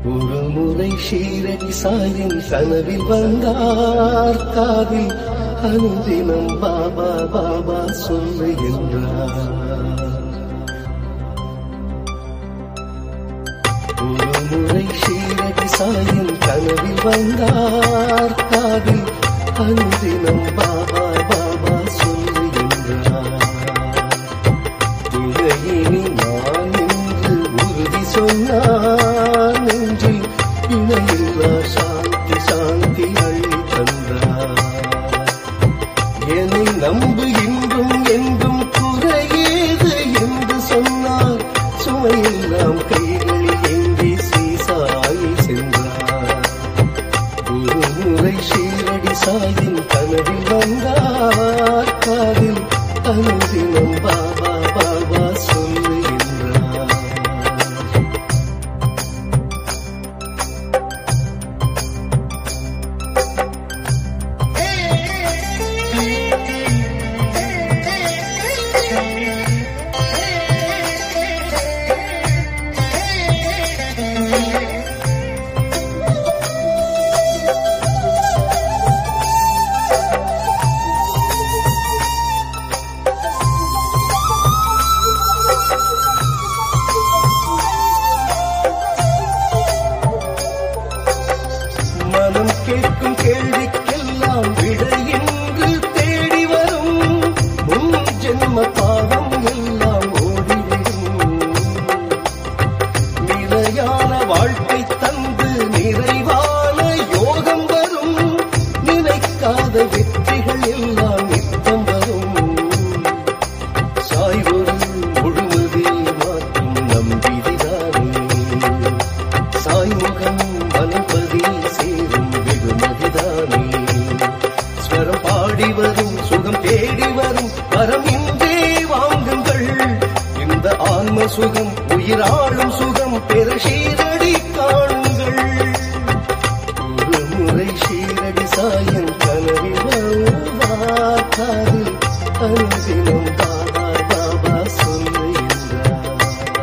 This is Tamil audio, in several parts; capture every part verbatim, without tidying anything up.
ஒரு முறை ஷீரடி சாயின் கனவில் வந்தார் காதில் அனுதினம் பாபா பாபா சொல்லுகின்றார். ஒரு முறை ஷீரடி சாயின் கனவில் வந்தார் காதில் அனுதினம் பாபா பாபா சொல்லுகின்றார். இணையினி நான் என்று உறுதி சொன்னார், நெஞ்சில் இணையில்லா சாந்தி சாந்தி அள்ளி தந்தார். என்னை நம்புகின்றும் என்றும் குறையேது என்று சொன்னார், சுமையெல்லாம் கைகளில் ஏந்தி சீசாயை சென்றார். ஒரு முறை ஷீரடி சாயின் கனவில் வந்தார் காதில் அனுதினம் பாபா பாபா சொல்லுகின்றார். மனம் கேட்கும் கேள்விக்கெல்லாம் விடையின்று தேடி வரும், முன் ஜென்ம பாவம் எல்லாம் ஓடிவிடும். நிலையான வாழ்க்கை தந்து நிறைவான யோகம் வரும், நினைக்காத வெற்றிகள் எல்லாம் நித்தம் வரும். சாய்வொரு முழுமதி மாற்றும் நம்பிதிதானே, சாய்முகம் மனப்பதி சேரும் வெகுமதிதானே. ஸ்வரம் பாடி வரும் சுகம் தேடி வரும் வரம் இன்றே வாங்குங்கள். இந்த ஆன்ம சுகம் உயிராளும் சுகம் பெற ஷீரடி காணுங்கள். ஒரு முறை ஷீரடி சாயின் கனவில் வந்தார் காதில் அனுதினம் பாபா பாபா சொல்லுகின்றார்.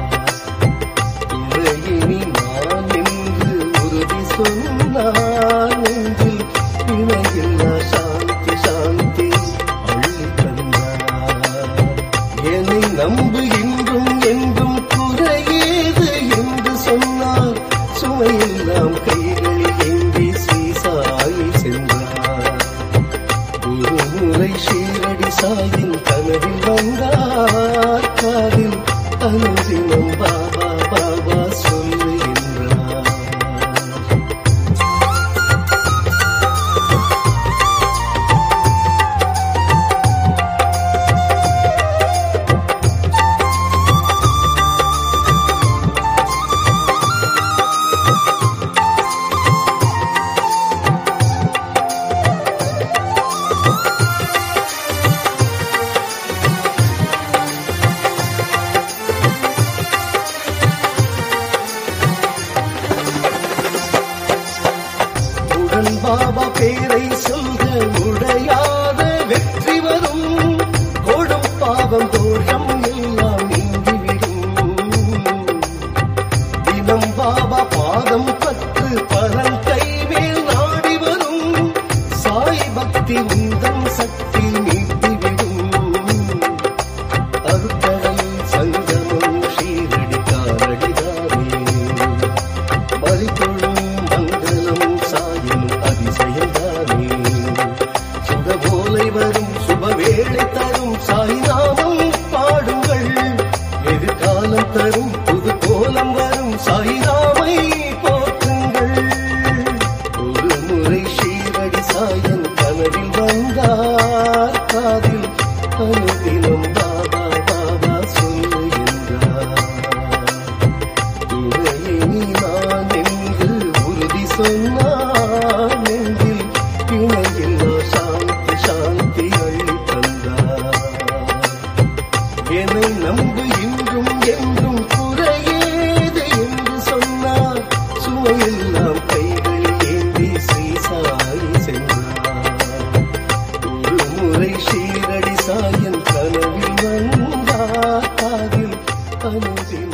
இறையினி நான் என்று உறுதி சொன்னார், நெஞ்சில் இணையில்லா சாந்தி சாந்தி அள்ளி தந்தார். என்னை நம்புகின்றும் என்றும் குறையேது என்று சொன்னார், சுமையெல்லாம் கைகளில் ஏந்தி சீசாயை சென்றார். ஒரு முறை ஷீரடி சாயின் கனவில் வந்தார் காதில் அனுதினம் பாபா பாபா சொல்லுகின்றார். பாபா பேரை சொல்க உடையாத வெற்றி வரும், கொடும் பாவம் தோஷம் எல்லாம் நீங்கிவிடும். தினம் பாபா பாதம் பற்று பரன் கைமேல் நாடி வரும், சாய் பக்தி உந்தம் சக்தி நீட்டிவிடும். அருக்கடல் சங்கமம் ஷீரடி காரடிதானே, மறித்தொழும் மங்களம் சாயும் அதிசயந்தானே. சுகபோலை வரும் சுபவேளை தரும் சாய்நாமம் பாடுங்கள், எதிர்காலம் தரும் புது கோலம் வரும் சாய்நாமை போற்றுங்கள். ஒரு முறை ஷீரடி சாயின் கனவில் வந்தார் காதில் அனுதினம் பாபா பாபா சொல்லுகின்றார். இறையினி நான் என்று உறுதி சொன்னார், நெஞ்சில் இணையில்லா சாந்தி சாந்தி அள்ளி தந்தார். என்னை நம்பு இன்றும் என்றும் குறையேது என்று சொன்னார், சுமையெல்லாம் கைகளில் ஏந்தி சீசாயை சென்றார். ஒரு முறை ஷீரடி சாயின் கனவில் வந்தார் காதில் அனுதினம்